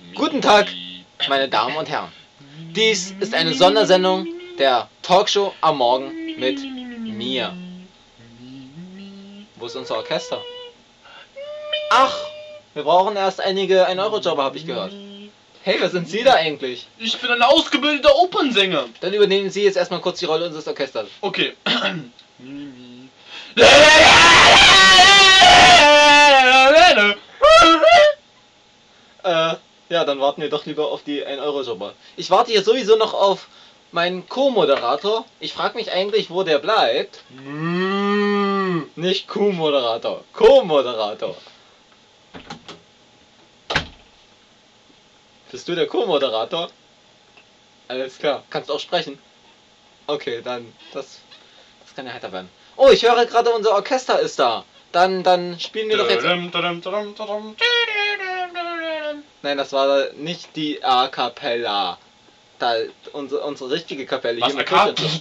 Guten Tag, meine Damen und Herren. Dies ist eine Sondersendung der Talkshow am Morgen mit mir. Wo ist unser Orchester? Ach, wir brauchen erst einige 1-Euro-Jobber, habe ich gehört. Hey, wer sind Sie da eigentlich? Ich bin ein ausgebildeter Opernsänger. Dann übernehmen Sie jetzt erstmal kurz die Rolle unseres Orchesters. Okay. Ja, dann warten wir doch lieber auf die 1-Euro-Jobber. Ich warte hier sowieso noch auf meinen Co-Moderator. Ich frage mich eigentlich, wo der bleibt. Nicht Co-Moderator, Co-Moderator. Bist du der Co-Moderator? Alles klar. Kannst du auch sprechen? Okay, dann, das kann ja heiter werden. Oh, ich höre gerade, unser Orchester ist da. Dann spielen wir doch jetzt... Nein, das war nicht die A Cappella. Da, unsere richtige Kapelle. Was, hier mit A Kirche.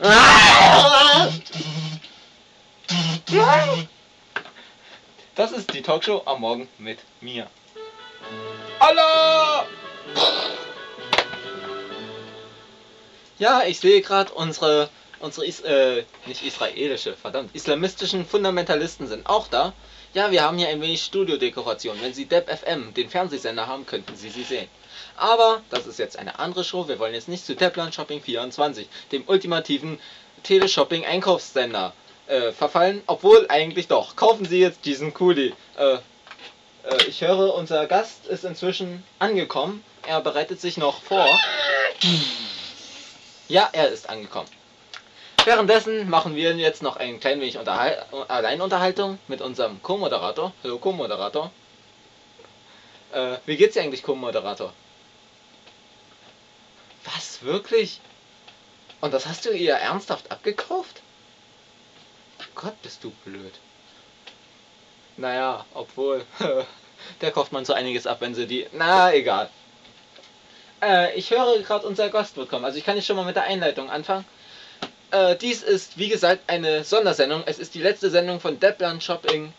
Das ist die Talkshow am Morgen mit mir. Allah! Ja, ich sehe gerade, unsere nicht israelische, verdammt, islamistischen Fundamentalisten sind auch da. Ja, wir haben hier ein wenig Studiodekoration. Wenn Sie Deb FM, den Fernsehsender haben, könnten Sie sie sehen. Aber das ist jetzt eine andere Show. Wir wollen jetzt nicht zu Debland Shopping 24, dem ultimativen Teleshopping-Einkaufssender, verfallen. Obwohl, eigentlich doch. Kaufen Sie jetzt diesen Kuli. Ich höre, unser Gast ist inzwischen angekommen. Er bereitet sich noch vor. Ja, er ist angekommen. Währenddessen machen wir jetzt noch ein klein wenig Alleinunterhaltung mit unserem Co-Moderator. Hallo Co-Moderator. Wie geht's dir eigentlich, Co-Moderator? Was, wirklich? Und das hast du ihr ernsthaft abgekauft? Gott, bist du blöd. Naja, obwohl, der kauft man so einiges ab, wenn sie die... Na, egal. Ich höre gerade, unser Gast wird kommen. Also ich kann jetzt schon mal mit der Einleitung anfangen. Dies ist, wie gesagt, eine Sondersendung. Es ist die letzte Sendung von Debland Shopping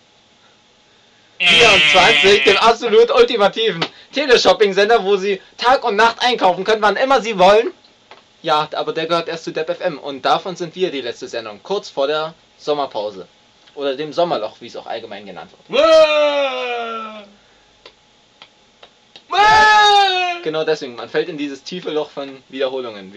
24, dem absolut ultimativen Teleshopping-Sender, wo Sie Tag und Nacht einkaufen können, wann immer Sie wollen. Ja, aber der gehört erst zu Deb FM und davon sind wir die letzte Sendung, kurz vor der Sommerpause. Oder dem Sommerloch, wie es auch allgemein genannt wird. Genau deswegen, man fällt in dieses tiefe Loch von Wiederholungen.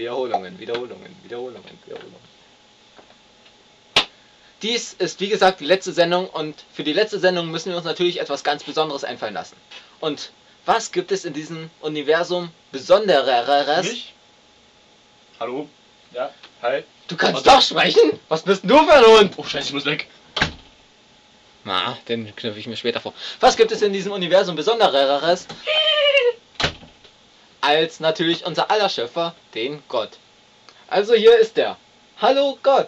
Dies ist, wie gesagt, die letzte Sendung und für die letzte Sendung müssen wir uns natürlich etwas ganz Besonderes einfallen lassen. Und was gibt es in diesem Universum Besondereres? Mich? Hallo? Ja? Hi? Du kannst doch sprechen? Was bist du für ein Hund? Oh Scheiße, ich muss weg. Na, den knüpfe ich mir später vor. Was gibt es in diesem Universum Besondereres? Als natürlich unser aller Schöpfer, den Gott. Also hier ist er. Hallo Gott.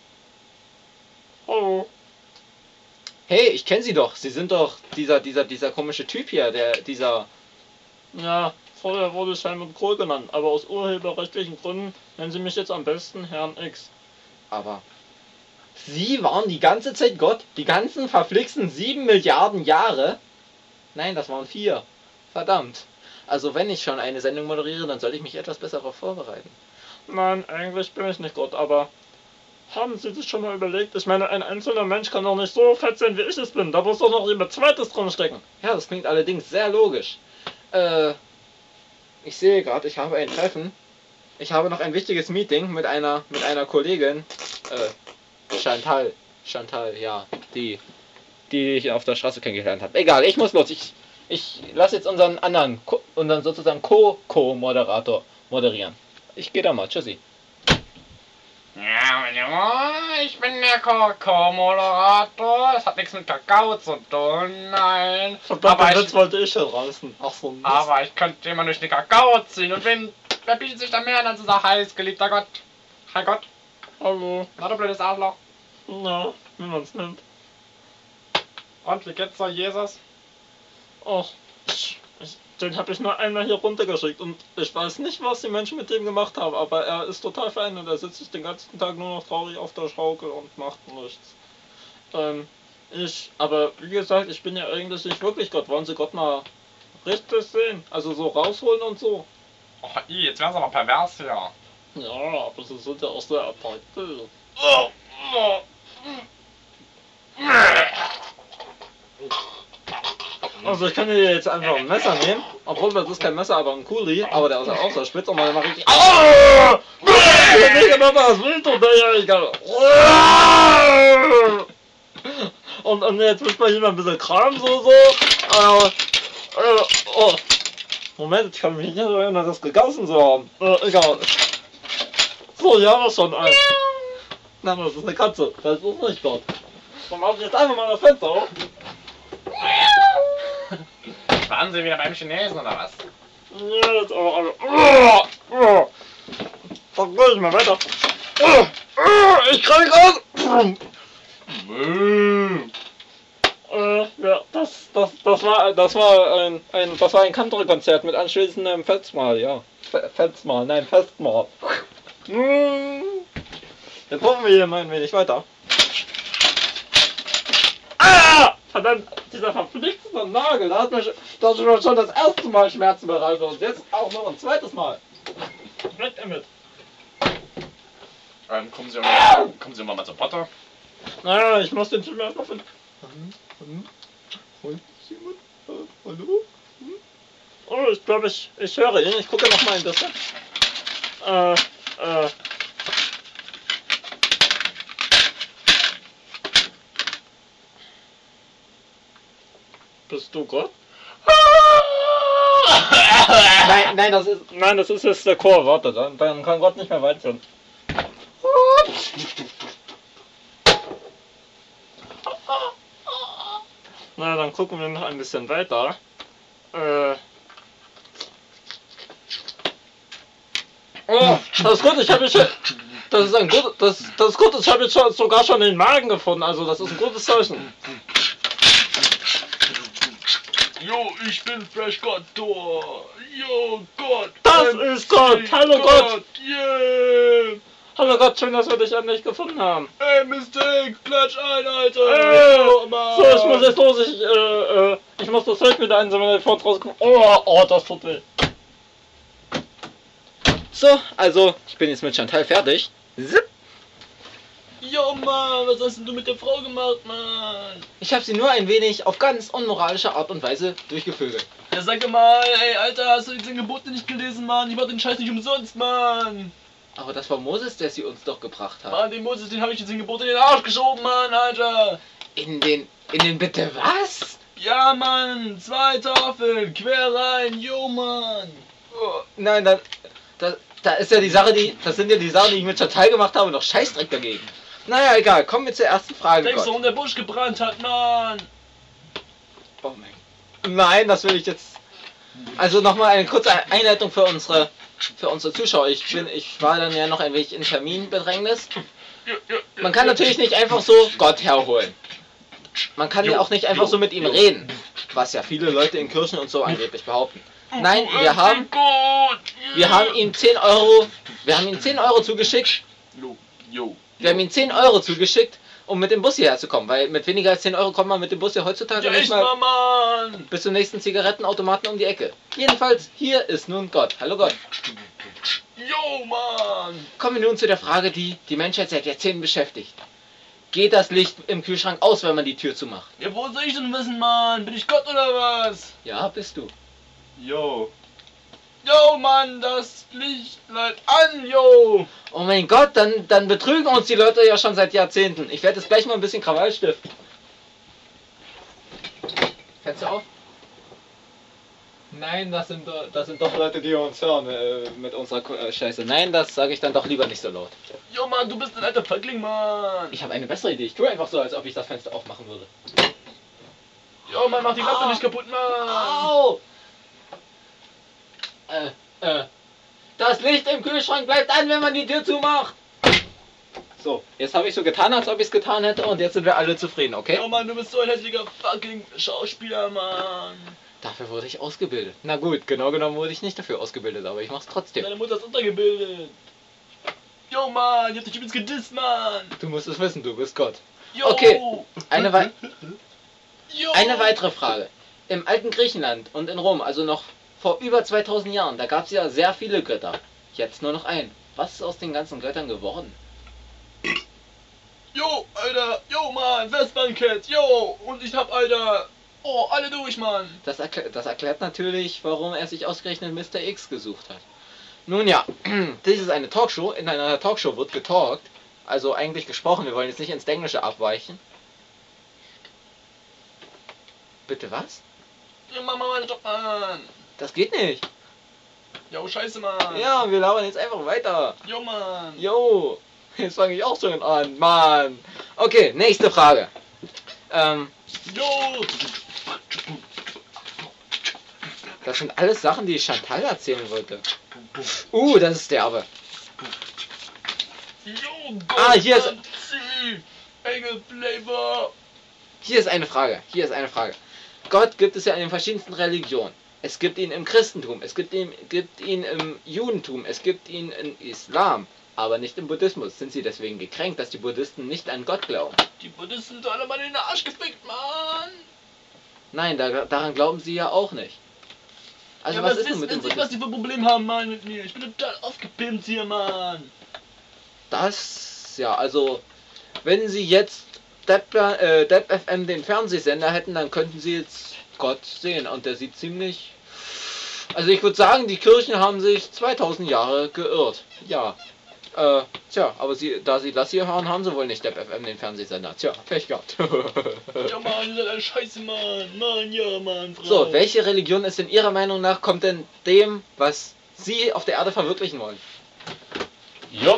Hallo. Hey, ich kenne Sie doch. Sie sind doch dieser komische Typ hier, dieser... Ja, vorher wurde ich Helmut Kohl genannt, aber aus urheberrechtlichen Gründen nennen Sie mich jetzt am besten Herrn X. Aber Sie waren die ganze Zeit Gott? Die ganzen verflixten 7 Milliarden Jahre? Nein, das waren 4. Verdammt. Also wenn ich schon eine Sendung moderiere, dann sollte ich mich etwas besser darauf vorbereiten. Nein, eigentlich bin ich nicht Gott, aber haben Sie sich schon mal überlegt? Ich meine, ein einzelner Mensch kann doch nicht so fett sein, wie ich es bin. Da muss doch noch jemand Zweites drin stecken. Ja, das klingt allerdings sehr logisch. Ich sehe gerade, ich habe ein Treffen. Ich habe noch ein wichtiges Meeting mit einer Kollegin. Chantal, ja, die ich auf der Straße kennengelernt habe. Egal, ich muss los. Ich lasse jetzt unseren sozusagen Co-Moderator moderieren. Ich gehe da mal. Tschüssi. Ja, ich bin der Co-Moderator. Das hat nichts mit Kakao zu tun, nein. Verdammt, jetzt wollte ich draußen. Ach so, Mist. Aber ich könnte immer durch den Kakao ziehen. Und wer bietet sich da mehr an als unser heißgeliebter Gott? Hi Gott. Hallo. Na, du blödes Arschloch. Na, wie man's nennt. Und, wie geht's so, Jesus? Ach, den habe ich nur einmal hier runtergeschickt und ich weiß nicht, was die Menschen mit dem gemacht haben, aber er ist total fein und er sitzt sich den ganzen Tag nur noch traurig auf der Schaukel und macht nichts. Aber wie gesagt, ich bin ja eigentlich nicht wirklich Gott. Wollen Sie Gott mal richtig sehen. Also so rausholen und so. Oh, jetzt wär's aber pervers hier. Ja, aber sie sind ja auch sehr attraktiv. Oh, oh. Also ich kann hier jetzt einfach ein Messer nehmen, obwohl das ist kein Messer, aber ein Kuli, aber der ist ja auch so spitz und dann mache ich... Oh! Was willst du denn? Und jetzt muss man hier mal ein bisschen Kram so. Oh. Moment, ich kann mich nicht erinnern, das gegessen zu haben. Egal. So, ja, was schon ein. Nein, das ist eine Katze. Das ist nicht dort. Dann mach ich jetzt einfach mal das Fenster auf. Waren Sie wieder beim Chinesen oder was? Ja, jetzt aber. Dann geh ich mal weiter. Ich krieg raus! Ja, das war ein Country-Konzert mit anschließendem Festmahl, ja. Festmahl. Jetzt gucken wir hier mal ein wenig weiter. Ah! Verdammt, dieser verflixte Nagel, da hat mir schon das erste Mal Schmerzen bereitet und jetzt auch noch ein zweites Mal. Weg damit. Kommen Sie mal zu Potter. Naja, ich muss den Typen erstmal finden. Hallo? Oh, ich glaube, ich höre ihn. Ich gucke noch mal ein bisschen. Bist du Gott? Nein, das ist jetzt der Chor. Warte, dann kann Gott nicht mehr weiterführen. Na, dann gucken wir noch ein bisschen weiter. Oh, das ist gut, ich habe jetzt das ist ein gut, das ist gut, ich habe jetzt sogar schon den Magen gefunden, also das ist ein gutes Zeichen. Jo, ich bin Fresh Gottor. Jo, Gott. Das ist Gott. Hallo Gott. Yeah. Hallo Gott, schön, dass wir dich endlich gefunden haben. Ey, Mistake, klatsch ein, Alter. So, ich muss jetzt los, ich muss das Zeug wieder einsammeln, bevor es rauskommt. Oh, das tut weh. So, also, ich bin jetzt mit Chantal fertig. Zip. Jo, Mann, was hast denn du mit der Frau gemacht, Mann? Ich habe sie nur ein wenig auf ganz unmoralische Art und Weise durchgevögelt. Ja, sag mal, ey, Alter, hast du die 10 Gebote nicht gelesen, Mann? Ich mach den Scheiß nicht umsonst, Mann. Aber das war Moses, der sie uns doch gebracht hat. Mann, den Moses, den habe ich die 10 Gebote in den Arsch geschoben, Mann, Alter. In den bitte was? Ja, Mann, 2 Tafeln, quer rein, jo, Mann. Oh, nein, da ist ja die Sache, das sind ja die Sachen, die ich mit Chantal gemacht habe, noch Scheißdreck dagegen. Naja, egal, kommen wir zur ersten Frage. Denkst du, warum der Busch gebrannt hat, Mann? Oh mein. Nein, das will ich jetzt. Also nochmal eine kurze Einleitung für unsere Zuschauer. Ich war dann ja noch ein wenig in Terminbedrängnis. Man kann natürlich nicht einfach so Gott herholen. Man kann ja auch nicht einfach so mit ihm reden, was ja viele Leute in Kirchen und so angeblich behaupten. Nein, wir haben ihm 10 Euro zugeschickt. Wir haben ihm 10 Euro zugeschickt, um mit dem Bus hierher zu kommen, weil mit weniger als 10 Euro kommt man mit dem Bus ja heutzutage nicht mal Mann. bis zum nächsten Zigarettenautomaten um die Ecke. Jedenfalls, hier ist nun Gott. Hallo Gott. Jo, Mann. Kommen wir nun zu der Frage, die die Menschheit seit Jahrzehnten beschäftigt. Geht das Licht im Kühlschrank aus, wenn man die Tür zumacht? Ja, wo soll ich denn wissen, Mann? Bin ich Gott oder was? Ja, bist du. Jo. Jo, Mann, das Licht bleibt an, jo. Oh mein Gott, dann betrügen uns die Leute ja schon seit Jahrzehnten. Ich werde jetzt gleich mal ein bisschen Krawall stiften. Fenster auf? Nein, das sind doch Leute, die uns hören mit unserer Scheiße. Nein, das sage ich dann doch lieber nicht so laut. Jo, Mann, du bist ein alter Feigling, Mann. Ich habe eine bessere Idee. Ich tue einfach so, als ob ich das Fenster aufmachen würde. Jo, Mann, mach die Lampe nicht kaputt, Mann. Au! Das Licht im Kühlschrank bleibt an, wenn man die Tür zumacht. So, jetzt habe ich so getan, als ob ich es getan hätte und jetzt sind wir alle zufrieden, okay? Jo, Mann, du bist so ein hässlicher fucking Schauspieler, Mann. Dafür wurde ich ausgebildet. Na gut, genau genommen wurde ich nicht dafür ausgebildet, aber ich mach's trotzdem. Deine Mutter ist untergebildet. Jo, Mann, ich hab dich übrigens gedisst, Mann. Du musst es wissen, du bist Gott. Jo. Okay, eine Jo. weitere Frage. Im alten Griechenland und in Rom, also noch vor über 2000 Jahren, da gab es ja sehr viele Götter. Jetzt nur noch einen. Was ist aus den ganzen Göttern geworden? Jo, Alter, jo, Mann, Westbankett, jo, und ich hab, Alter, oh, alle durch, Mann. Das erklärt natürlich, warum er sich ausgerechnet Mr. X gesucht hat. Nun ja, dies ist eine Talkshow. In einer Talkshow wird getalkt. Also eigentlich gesprochen, wir wollen jetzt nicht ins Englische abweichen. Bitte was? Ja, mach mal meinen Job, Mann. Das geht nicht. Jo, scheiße, Mann. Ja, wir labern jetzt einfach weiter. Jo, Mann. Jo, jetzt fange ich auch schon an, Mann. Okay, nächste Frage. Jo. Das sind alles Sachen, die Chantal erzählen wollte. Das ist derbe. Jo, Ah, hier ist- Engel Flavor. Hier ist eine Frage. Gott gibt es ja in den verschiedensten Religionen. Es gibt ihn im Christentum, es gibt ihn im Judentum, es gibt ihn im Islam, aber nicht im Buddhismus. Sind Sie deswegen gekränkt, dass die Buddhisten nicht an Gott glauben? Die Buddhisten sind alle mal in den Arsch gefickt, Mann. Nein, daran glauben Sie ja auch nicht. Also Ja, was aber ist denn mit dem wissen Sie, was die Buddhismus? für Probleme haben, Mann, mit mir? Ich bin total aufgepimpt hier, Mann. Das, ja, also, wenn Sie jetzt DebFM den Fernsehsender hätten, dann könnten Sie jetzt Gott sehen und der sieht ziemlich... Also ich würde sagen, die Kirchen haben sich 2000 Jahre geirrt. Ja. Tja, aber da Sie das hier hören, haben Sie wohl nicht DebFM den Fernsehsender. Tja, Pech gehabt. Ja, Mann, ihr seid alle scheiße, Mann. Mann, ja, Mann, Frau. So, welche Religion ist in Ihrer Meinung nach, kommt denn dem, was Sie auf der Erde verwirklichen wollen? Jupp.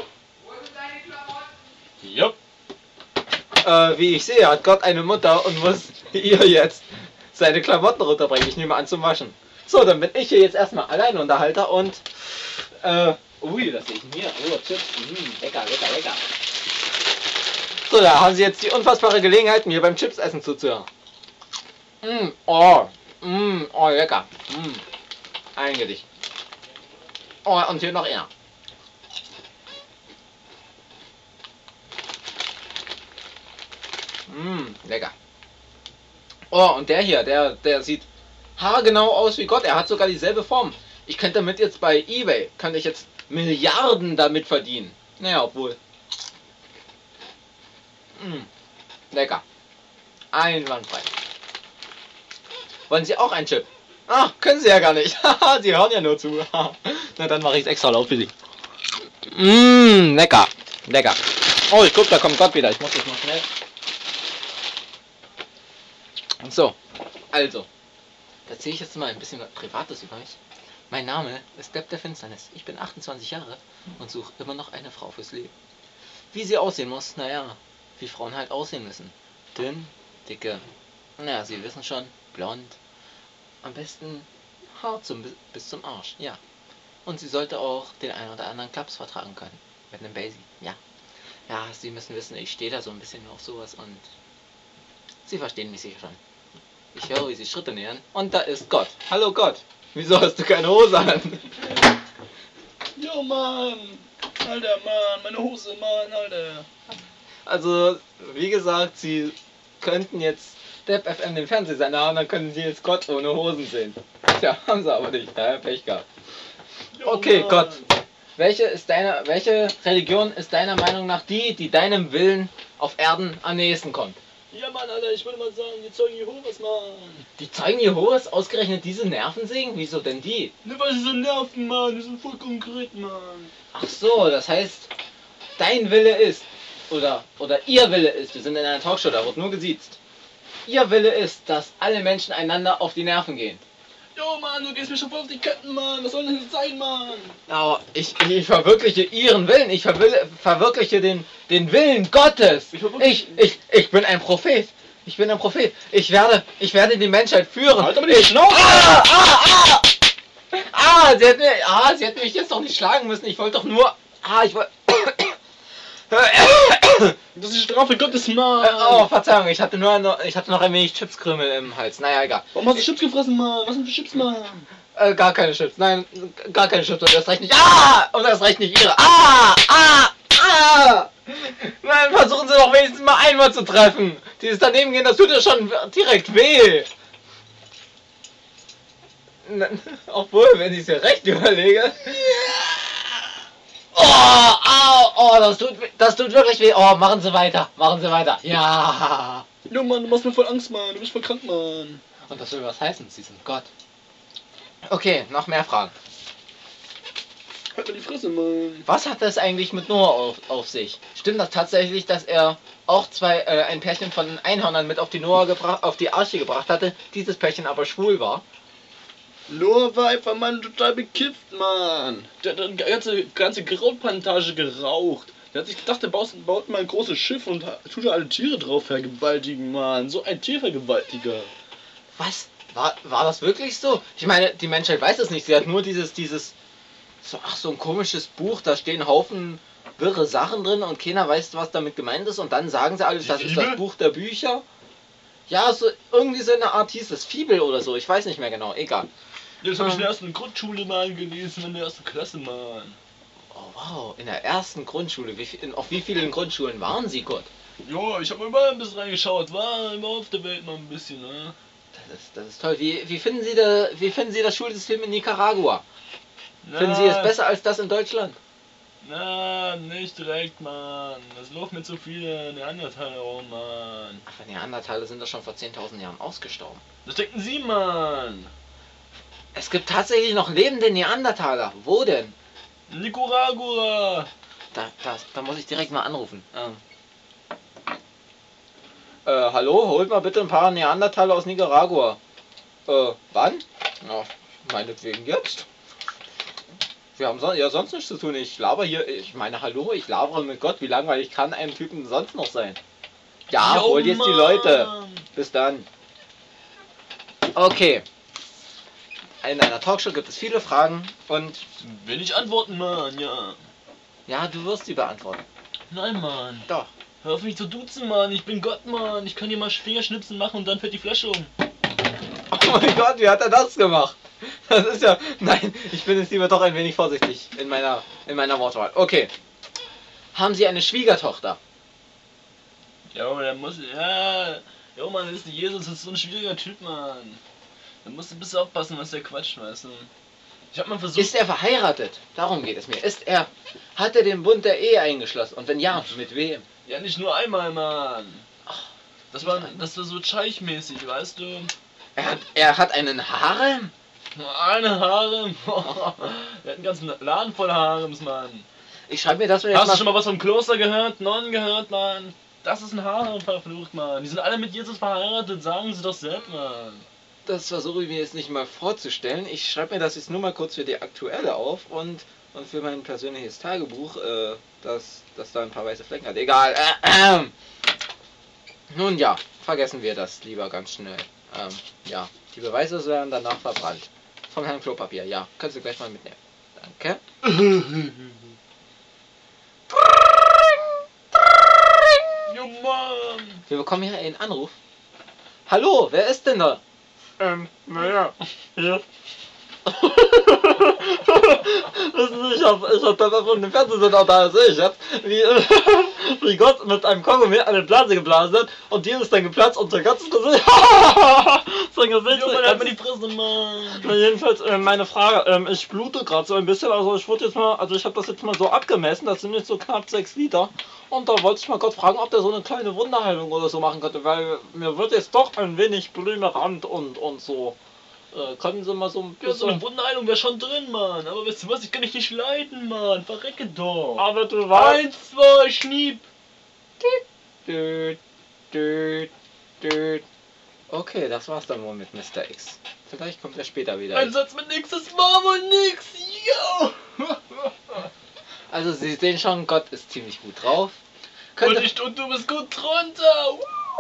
Jupp. Wie ich sehe, hat Gott eine Mutter und muss ihr jetzt seine Klamotten runterbringen. Ich nehme an zum Waschen. So, dann bin ich hier jetzt erstmal Alleinunterhalter und was sehe ich denn hier? Oh, Chips. Lecker. So, da haben Sie jetzt die unfassbare Gelegenheit, mir beim Chipsessen zuzuhören. Lecker. Ein Gedicht. Oh, und hier noch einer. Lecker. Oh, und der hier, der sieht haargenau aus wie Gott. Er hat sogar dieselbe Form. Ich könnte damit jetzt bei eBay, könnte ich jetzt Milliarden damit verdienen. Naja, obwohl. Lecker. Einwandfrei. Wollen Sie auch einen Chip? Ah, können Sie ja gar nicht. Haha, Sie hören ja nur zu. Na, dann mache ich es extra laut für Sie. Lecker. Oh, ich guck, da kommt Gott wieder. Ich muss das noch schnell. So, also, da erzähle ich jetzt mal ein bisschen was Privates über mich. Mein Name ist Depp der Finsternis. Ich bin 28 Jahre und suche immer noch eine Frau fürs Leben. Wie sie aussehen muss, naja, wie Frauen halt aussehen müssen. Dünn, dicke, naja, Sie wissen schon, blond. Am besten Haar bis zum Arsch, ja. Und sie sollte auch den einen oder anderen Klaps vertragen können. Mit einem Basie, ja. Ja, Sie müssen wissen, ich stehe da so ein bisschen auf sowas und Sie verstehen mich sicher schon. Ich höre, wie Sie Schritte nähern. Und da ist Gott. Hallo Gott. Wieso hast du keine Hose an? Jo, Mann. Alter, Mann, meine Hose, Mann, Alter. Also, wie gesagt, Sie könnten jetzt DebFM den Fernsehsender haben, dann können Sie jetzt Gott ohne Hosen sehen. Tja, haben Sie aber nicht. Ja, Pech gehabt. Jo, Okay, Mann. Gott. Welche Religion ist deiner Meinung nach die deinem Willen auf Erden am nächsten kommt? Ja, Mann, Alter, ich würde mal sagen, die Zeugen Jehovas, Mann. Die Zeugen Jehovas, ausgerechnet diese Nervensägen? Wieso denn die? Ne, weil sie so nerven, Mann. Die sind voll konkret, Mann. Ach so, das heißt, dein Wille ist, oder ihr Wille ist, wir sind in einer Talkshow, da wird nur gesiezt. Ihr Wille ist, dass alle Menschen einander auf die Nerven gehen. Jo, Mann, du gehst mir schon voll auf die Ketten, Mann. Was soll denn das sein, Mann? Aber ich verwirkliche ihren Willen, ich verwirkliche den Willen Gottes. Ich bin ein Prophet. Ich bin ein Prophet. Ich werde die Menschheit führen. Halt aber die Schnauze! Sie hätte mich jetzt doch nicht schlagen müssen. Ich wollte doch nur. Ich wollte. Das ist die Strafe Gottes, Mann. Oh, Verzeihung, ich hatte noch ein wenig Chipskrümel im Hals. Naja, egal. Warum hast du Chips gefressen, Mann? Was sind für Chips, Mann? Gar keine Chips. Nein, gar keine Chips. Und das reicht nicht. Und das reicht nicht ihre. Nein, versuchen Sie doch wenigstens mal einmal zu treffen. Dieses daneben gehen, das tut ja schon direkt weh. Obwohl, wenn ich es mir recht überlege. Oh, au, oh, das tut wirklich weh. Oh, machen Sie weiter, machen Sie weiter. Ja. Jo Mann, du machst mir voll Angst, Mann. Du bist voll krank, Mann. Und das will was heißen, Sie sind Gott. Okay, noch mehr Fragen. Halt mal die Fresse, Mann. Was hat das eigentlich mit Noah auf sich? Stimmt das tatsächlich, dass er auch ein Pärchen von Einhörnern mit auf die Arche gebracht hatte, dieses Pärchen aber schwul war? Noah war einfach mal total bekifft, Mann. Der hat eine ganze Krautplantage geraucht. Der hat sich gedacht, der baut mal ein großes Schiff und tut da alle Tiere drauf vergewaltigen, Mann. So ein Tiervergewaltiger. Was? War das wirklich so? Ich meine, die Menschheit weiß es nicht. Sie hat nur so ein komisches Buch, da stehen Haufen wirre Sachen drin und keiner weiß, was damit gemeint ist. Und dann sagen sie alles, das ist das Buch der Bücher. Ja, so irgendwie so eine Art hieß es, Fibel oder so. Ich weiß nicht mehr genau, egal. Das habe ich in der ersten Grundschule mal gelesen, in der ersten Klasse, Mann. Oh wow, in der ersten Grundschule. Auf wie vielen Grundschulen waren Sie, Gott? Jo, ich habe mal überall ein bisschen reingeschaut. War immer auf der Welt mal ein bisschen, ne? Das ist toll. Wie finden Sie das Schulsystem in Nicaragua? Na, Finden Sie es besser als das in Deutschland? Na, nicht direkt, Mann. Es laufen mit so viele Neandertaler rum, Mann. Ach, Neandertaler sind doch schon vor 10.000 Jahren ausgestorben. Das denken Sie, Mann. Es gibt tatsächlich noch lebende Neandertaler. Wo denn? Nicaragua. Da muss ich direkt mal anrufen. Hallo, holt mal bitte ein paar Neandertaler aus Nicaragua. Wann? Na, meinetwegen jetzt. Wir haben ja sonst nichts zu tun. Ich laber hier, ich meine, hallo, ich labere mit Gott. Wie langweilig kann einem Typen sonst noch sein? Ja, Jo, hol jetzt die Mann. Leute. Bis dann. Okay. In einer Talkshow gibt es viele Fragen und Will ich antworten, Mann, ja. ja, du wirst sie beantworten. Nein, Mann. Doch. Hör auf mich zu duzen, Mann. Ich bin Gott, Mann. Ich kann dir mal Fingerschnipsen machen und dann fällt die Flasche um. Oh mein Gott, wie hat er das gemacht? Das ist ja... Nein, ich bin jetzt lieber doch ein wenig vorsichtig in meiner Wortwahl. Okay. Haben Sie eine Schwiegertochter? Jo, der muss... Ja... Jo, Mann, Jesus ist so ein schwieriger Typ, Mann. Da musst du ein bisschen aufpassen, was der quatscht, weißt du. Ich hab mal versucht... Ist er verheiratet? Darum geht es mir. Hat er den Bund der Ehe eingeschlossen? Und wenn ja, mit wem? Ja, nicht nur einmal, Mann. Das war so Scheich-mäßig, weißt du. Er hat einen Harem? Eine Harem. Er hat einen ganzen Laden voller Harems, Mann. Ich schreibe mir das mir jetzt Hast du schon mal was vom Kloster gehört? Nonnen gehört, Mann? Das ist ein Harem verflucht, Mann. Die sind alle mit Jesus verheiratet, sagen sie doch selbst, Mann. Das versuche ich mir jetzt nicht mal vorzustellen. Ich schreibe mir das jetzt nur mal kurz für die Aktuelle auf und für mein persönliches Tagebuch, das da ein paar weiße Flecken hat. Egal. Nun ja, vergessen wir das lieber ganz schnell. Ja, die Beweise werden danach verbrannt. Vom Herrn Klopapier, ja. Kannst du gleich mal mitnehmen. Danke. Jo, Mann. Wir bekommen hier einen Anruf. Hallo, wer ist denn da? Naja, hier. Wissen Sie, ich hab das von dem Fernsehsender da sehe ich jetzt, wie Gott mit einem Kaugummi eine Blase geblasen hat und die ist dann geplatzt und sein ganzes Gesicht. Sein Gesicht. Jo, Mann, halt mal die Fresse, Mann. Na, jedenfalls, meine Frage, ich blute gerade so ein bisschen, also ich habe das jetzt mal so abgemessen, das sind jetzt so knapp 6 Liter. Und da wollte ich mal Gott fragen, ob der so eine kleine Wunderheilung oder so machen könnte, weil mir wird jetzt doch ein wenig Blümerand und so. Können Sie mal so ein Ja, so eine bisschen... Wunderheilung wäre schon drin, Mann. Aber weißt du was, ich kann dich nicht leiden, Mann. Verrecke doch. Aber du weißt... 1, 2, Schniep. Düt, düt, düt. Okay, das war's dann wohl mit Mr. X. Vielleicht kommt er später wieder. Ein Satz mit nix, das war wohl nix. Yo. Also Sie sehen schon, Gott ist ziemlich gut drauf. Und du bist gut drunter.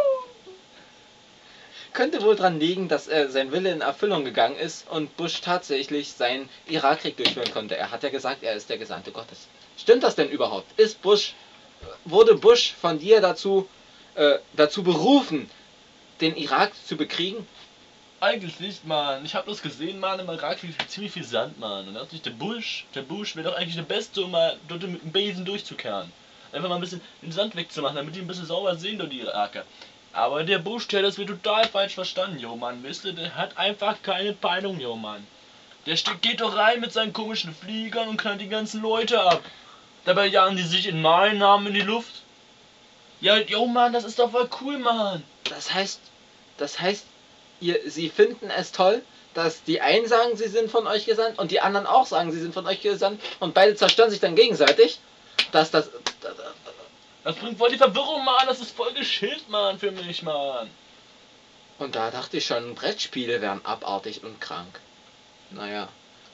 Könnte wohl dran liegen, dass sein Wille in Erfüllung gegangen ist und Bush tatsächlich seinen Irakkrieg durchführen konnte. Er hat ja gesagt, er ist der Gesandte Gottes. Stimmt das denn überhaupt? Wurde Bush von dir dazu berufen, den Irak zu bekriegen? Eigentlich nicht, Mann. Ich hab bloß gesehen, Mann, im Irak liegt ziemlich viel Sand, Mann. Und da dachte ich, der Bush wäre doch eigentlich der Beste, um mal dort mit dem Besen durchzukehren. Einfach mal ein bisschen den Sand wegzumachen, damit die ein bisschen sauber sehen, dort die Iraker. Aber der Bush, der hat das wird total falsch verstanden, jo Mann, wisst ihr, der hat einfach keine Peilung, jo Mann. Geht doch rein mit seinen komischen Fliegern und knallt die ganzen Leute ab. Dabei jagen die sich in meinen Namen in die Luft. Ja, yo, Mann, das ist doch voll cool, Mann. Das heißt, Sie finden es toll, dass die einen sagen, sie sind von euch gesandt und die anderen auch sagen, sie sind von euch gesandt und beide zerstören sich dann gegenseitig. Das bringt voll die Verwirrung, Mann. Das ist voll geschillt, Mann, für mich, Mann. Und da dachte ich schon, Brettspiele wären abartig und krank. Naja.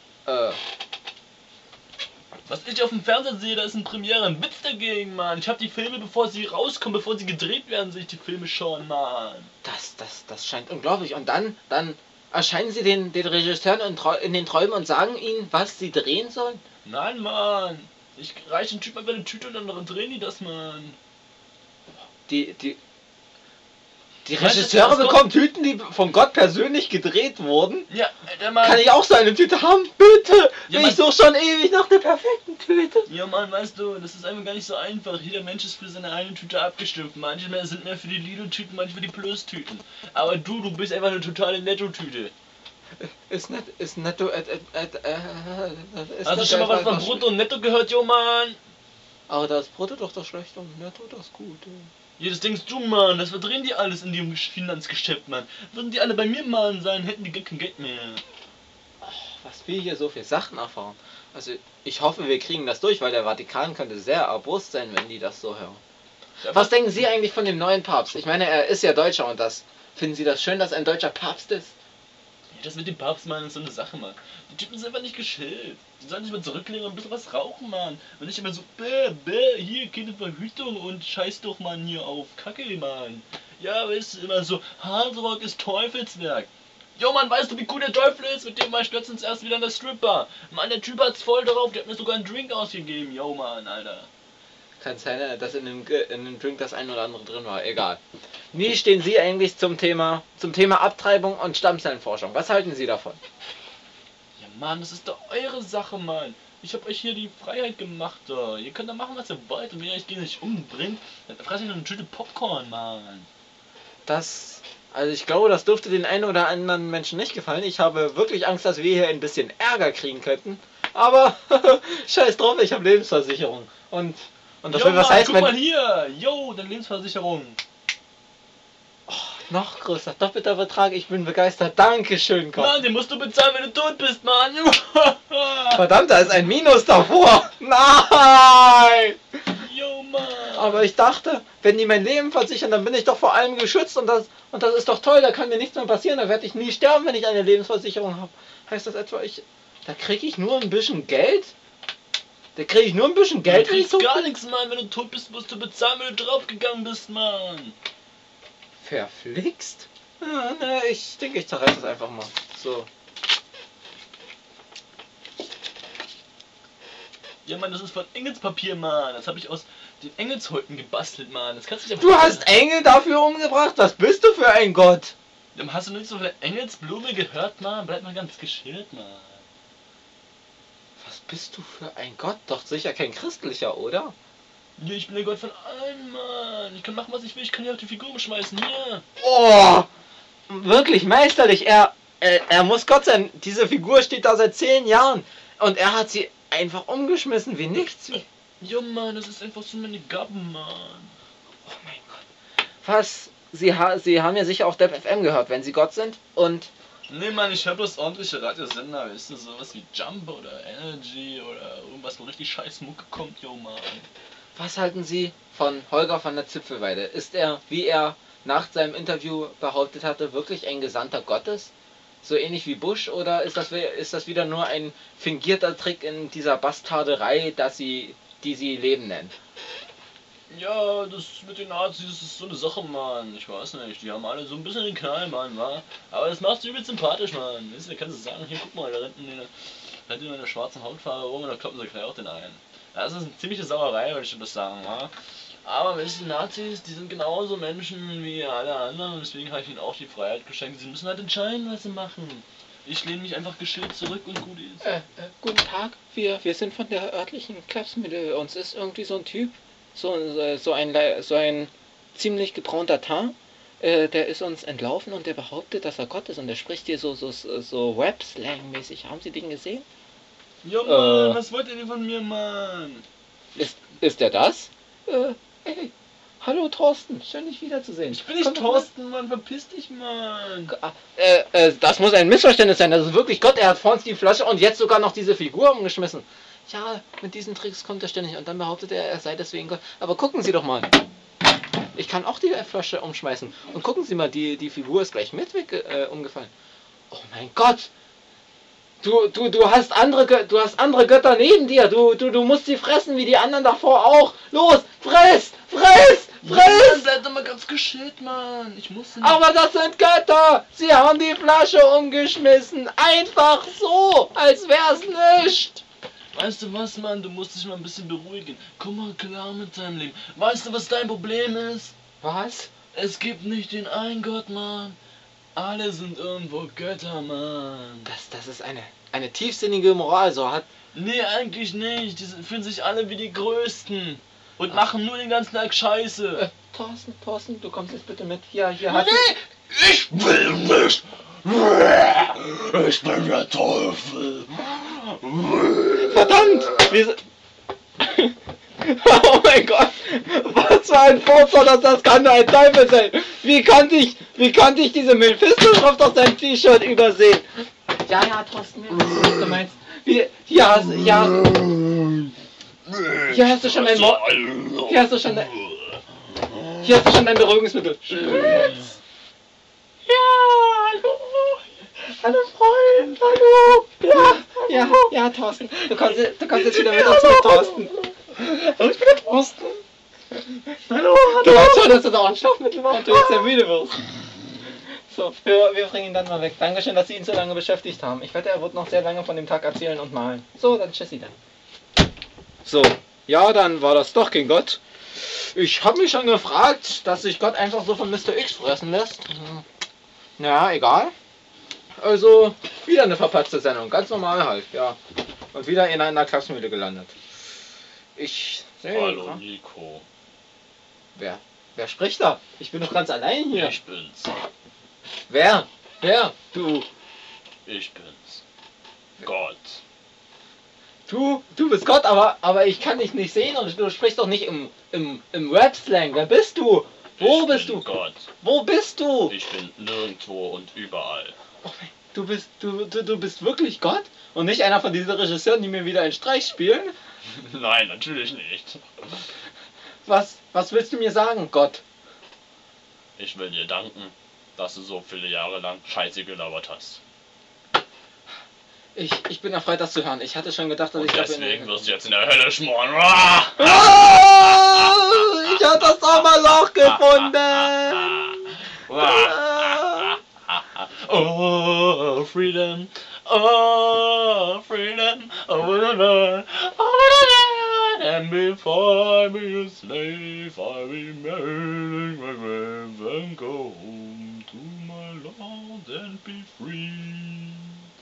Was ich auf dem Fernseher sehe, da ist ein Premiere, ein Witz dagegen, Mann. Ich hab die Filme, bevor sie rauskommen, bevor sie gedreht werden, sehe ich die Filme schon, Mann. Das scheint unglaublich. Und dann erscheinen sie den Regisseuren in den Träumen und sagen ihnen, was sie drehen sollen? Nein, Mann. Ich reiche den Typ einfach eine Tüte und dann drehen die das, Mann. Die Regisseure bekommen Tüten, die von Gott persönlich gedreht wurden. Ja, der Mann. Kann ich auch so eine Tüte haben? Bitte! Ja, ich suche schon ewig nach der perfekten Tüte. Ja, Mann, weißt du, das ist einfach gar nicht so einfach. Jeder Mensch ist für seine eine Tüte abgestimmt. Manche sind mehr für die Lidl-Tüten, manche für die Plus-Tüten. Aber du bist einfach eine totale Netto-Tüte. Ist netto, Hast du schon mal was von Brutto und Netto gehört, jo, Mann? Aber da ist Brutto doch das Schlechte und Netto das Gute. Ja, das denkst du, Mann. Das verdrehen die alles in dem Finanzgeschäft, Mann. Würden die alle bei mir, Mann, sein, hätten die gar kein Geld mehr. Was wir hier so viel Sachen erfahren. Also, ich hoffe, wir kriegen das durch, weil der Vatikan könnte sehr erbost sein, wenn die das so hören. Ja, was denken Sie eigentlich von dem neuen Papst? Ich meine, er ist ja Deutscher und finden Sie das schön, dass ein deutscher Papst ist? Das mit dem Papst, Mann, ist so eine Sache, Mann. Die Typen sind einfach nicht geschillt. Die sollen sich mal zurücklegen und ein bisschen was rauchen, Mann. Und nicht immer so, hier, keine Verhütung und scheiß doch, Mann, hier auf Kacke, Mann. Ja, weißt du, immer so, Hardrock ist Teufelswerk. Jo, Mann, weißt du, wie cool der Teufel ist? Mit dem war ich letztens erst wieder in der Stripper. Mann, der Typ hat's voll drauf, der hat mir sogar einen Drink ausgegeben. Jo, Mann, Alter. Kann sein, dass in dem Drink das ein oder andere drin war. Egal. Wie stehen Sie eigentlich zum Thema Abtreibung und Stammzellenforschung? Was halten Sie davon? Ja, Mann, das ist doch eure Sache, Mann. Ich hab euch hier die Freiheit gemacht, da. Ihr könnt da machen, was ihr wollt. Und wenn ihr euch gegen nicht umbringt, dann fresse ich noch eine Tüte Popcorn, Mann. Also ich glaube, das dürfte den einen oder anderen Menschen nicht gefallen. Ich habe wirklich Angst, dass wir hier ein bisschen Ärger kriegen könnten. Aber scheiß drauf, ich habe Lebensversicherung. Und das will was heißt, guck mal hier! Jo, deine Lebensversicherung. Oh, noch größer, doppelter Betrag, ich bin begeistert. Dankeschön, Gott. Mann, den musst du bezahlen, wenn du tot bist, Mann. Verdammt, da ist ein Minus davor. Nein! Jo, Mann. Aber ich dachte, wenn die mein Leben versichern, dann bin ich doch vor allem geschützt und das ist doch toll, da kann mir nichts mehr passieren, da werde ich nie sterben, wenn ich eine Lebensversicherung habe. Heißt das etwa, da kriege ich nur ein bisschen Geld? Da kriege ich nur ein bisschen Geld? Du kriegst gar nichts, Mann. Wenn du tot bist, musst du bezahlen, wenn du draufgegangen bist, Mann. Verflixt? Ja, ne, ich denke, ich zerreiße das einfach mal. So. Ja, Mann, das ist von Engelspapier, Mann. Das habe ich aus den Engelshäuten gebastelt, Mann. Das kannst du nicht Du hast Engel dafür umgebracht? Was bist du für ein Gott? Hast du nicht so viele Engelsblume gehört, Mann? Bleib mal ganz geschillt, Mann. Was bist du für ein Gott? Doch sicher kein christlicher, oder? Ja, ich bin der Gott von allen, Mann. Ich kann machen, was ich will. Ich kann hier auf die Figur umschmeißen. Hier. Oh! Wirklich meisterlich. Er muss Gott sein. Diese Figur steht da seit 10 Jahren. Und er hat sie einfach umgeschmissen wie nichts. Ja, Mann, das ist einfach so meine Gaben, Mann. Oh mein Gott. Was? Sie haben ja sicher auch Depp FM gehört, wenn Sie Gott sind. Und... Nee, Mann, ich höre bloß ordentliche Radiosender, weißt du, sowas wie Jump oder Energy oder irgendwas, wo richtig scheiß Mucke kommt, yo, Mann. Was halten Sie von Holger von der Zipfelweide? Ist er, wie er nach seinem Interview behauptet hatte, wirklich ein Gesandter Gottes? So ähnlich wie Bush? Oder ist das wieder nur ein fingierter Trick in dieser Bastarderei, die sie Leben nennen? Ja, das mit den Nazis, das ist so eine Sache, Mann. Ich weiß nicht, die haben alle so ein bisschen den Knall, Mann, wa? Aber das macht sie übel sympathisch, Mann. Weißt du, da kannst du sagen, hier, guck mal, da rennt in einer schwarzen Hautfarbe rum und da kloppen sie gleich auch den ein. Das ist eine ziemliche Sauerei, würde ich das sagen, wa? Aber weißt du, die Nazis, die sind genauso Menschen wie alle anderen und deswegen habe ich ihnen auch die Freiheit geschenkt. Sie müssen halt entscheiden, was sie machen. Ich lehne mich einfach geschillt zurück und gut ist. Guten Tag, wir sind von der örtlichen Klapsmühle. Uns ist irgendwie so ein Typ, so ein ziemlich getraunter Teint, der ist uns entlaufen und der behauptet, dass er Gott ist und der spricht hier so Rap-Slang-mäßig. Haben Sie den gesehen? Ja, Mann, was wollt ihr denn von mir, Mann? Ist der das? Hey, hallo Thorsten, schön dich wiederzusehen. Ich bin nicht Thorsten, Mann, verpiss dich, Mann. Das muss ein Missverständnis sein, das ist wirklich Gott, er hat vor uns die Flasche und jetzt sogar noch diese Figur umgeschmissen. Ja, mit diesen Tricks kommt er ständig und dann behauptet er sei deswegen Gott. Aber gucken Sie doch mal. Ich kann auch die Flasche umschmeißen. Und gucken Sie mal, die Figur ist gleich mit umgefallen. Oh mein Gott! Du hast andere Götter neben dir. Du musst sie fressen wie die anderen davor auch. Los, friss! Mann, bleib doch mal ganz geschillt, Mann. Ich muss nicht. Aber das sind Götter! Sie haben die Flasche umgeschmissen. Einfach so, als wär's nichts. Weißt du was, Mann? Du musst dich mal ein bisschen beruhigen. Komm mal klar mit deinem Leben. Weißt du, was dein Problem ist? Was? Es gibt nicht den einen Gott, Mann. Alle sind irgendwo Götter, Mann. Das ist eine tiefsinnige Moral, so hat... Nee, eigentlich nicht. Die fühlen sich alle wie die Größten. Und machen nur den ganzen Tag Scheiße. Thorsten, du kommst jetzt bitte mit. Hier hat... Nee, ich will nicht. Ich bin der Teufel. Verdammt! Oh mein Gott! Was für ein Furzer, das kann nur ein Teufel sein! Wie konnte ich diese Mephisto-Schrift auf deinem T-Shirt übersehen? Ja, Thorsten, wir wissen, was du meinst. Hier hast du schon dein Beruhigungsmittel. Hallo Freund, hallo. Ja, Thorsten. Du kommst jetzt wieder mit uns mit, Thorsten. Aber ich bin der Thorsten. Hallo. Du weißt schon, dass du da auch ein Schlafmittel machst und du jetzt sehr müde wirst. So, wir bringen ihn dann mal weg. Dankeschön, dass Sie ihn so lange beschäftigt haben. Ich wette, er wird noch sehr lange von dem Tag erzählen und malen. So, dann tschüssi dann. So, ja, dann war das doch kein Gott. Ich habe mich schon gefragt, dass sich Gott einfach so von Mr. X fressen lässt. Ja, egal. Also, wieder eine verpatzte Sendung. Ganz normal halt, ja. Und wieder in einer Klapsmühle gelandet. Ich sehe... Hallo Nico. Wer spricht da? Ich bin doch ganz allein hier. Ich bin's. Wer? Du. Ich bin's. Gott. Du bist Gott, aber ich kann dich nicht sehen und du sprichst doch nicht im Rap-Slang. Wer bist du? Wo bist du? Gott. Wo bist du? Ich bin nirgendwo und überall. Oh, du bist wirklich Gott? Und nicht einer von diesen Regisseuren, die mir wieder einen Streich spielen? Nein, natürlich nicht. Was willst du mir sagen, Gott? Ich will dir danken, dass du so viele Jahre lang Scheiße gelabert hast. Ich bin erfreut, das zu hören. Ich hatte schon gedacht, dass Und ich deswegen wirst du jetzt in der Hölle schmoren. Ich hab das Sommerloch gefunden! Oh, freedom. Oh, freedom. I wanna learn. I wanna learn. And before I be a slave, I be marrying my grave and go home to my Lord and be free.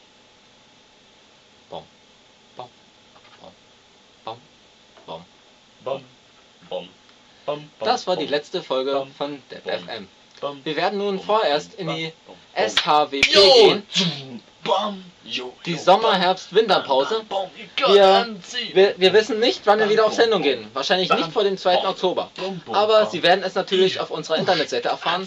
Bom, bom, bom, bom, Bom, bom, bom, Das war die letzte Folge von DebFM. Wir werden nun vorerst in die SHWP gehen. Die Sommer-Herbst-Winterpause. Wir wissen nicht, wann wir wieder auf Sendung gehen. Wahrscheinlich nicht vor dem 2. Oktober. Aber Sie werden es natürlich auf unserer Internetseite erfahren.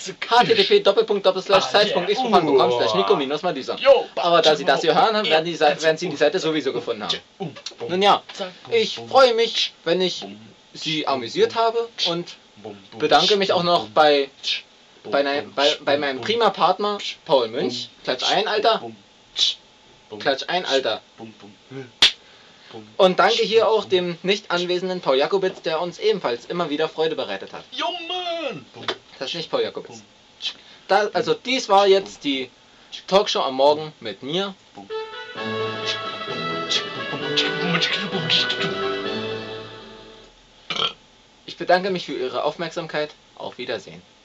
http://sites.x.com/nico-madusa. Aber da Sie das hier hören haben, werden Sie die Seite sowieso gefunden haben. Nun ja, ich freue mich, wenn ich Sie amüsiert habe und bedanke mich auch noch bei meinem prima Partner Paul Münch. Klatsch ein, Alter. Klatsch ein, Alter. Und danke hier auch dem nicht anwesenden Paul Jakobitz, der uns ebenfalls immer wieder Freude bereitet hat. Jo, Mann! Das ist nicht Paul Jakobitz. Also dies war jetzt die Talkshow am Morgen mit mir. Ich bedanke mich für Ihre Aufmerksamkeit. Auf Wiedersehen.